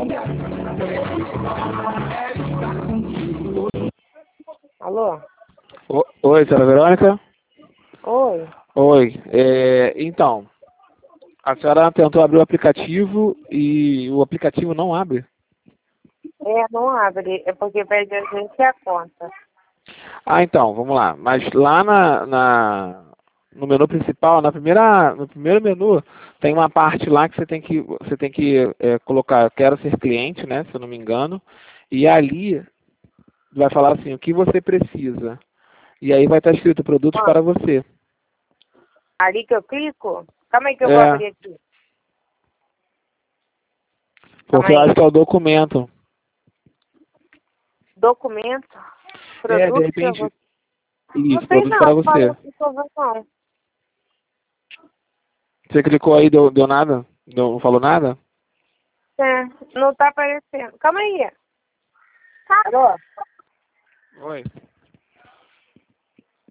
Alô? Oi, senhora Verônica? Oi. Oi. Então, a senhora tentou abrir o aplicativo e o aplicativo não abre? Não abre, é porque pede a gente a conta. Ah, então, vamos lá. Mas lá no menu principal, no primeiro menu, tem uma parte lá que você tem que colocar, eu quero ser cliente, né, se eu não me engano, e ali vai falar assim, o que você precisa. E aí vai estar escrito produtos para você. Ali que eu clico? Calma aí que eu vou É, abrir aqui. Calma porque eu aí. acho que é o documento. Documento? De Produto pra repente, você. Não isso, tem produtos para nada você. falando informação. Você clicou aí, deu nada? Não falou nada? Não tá aparecendo. Calma aí. Alô? Oi.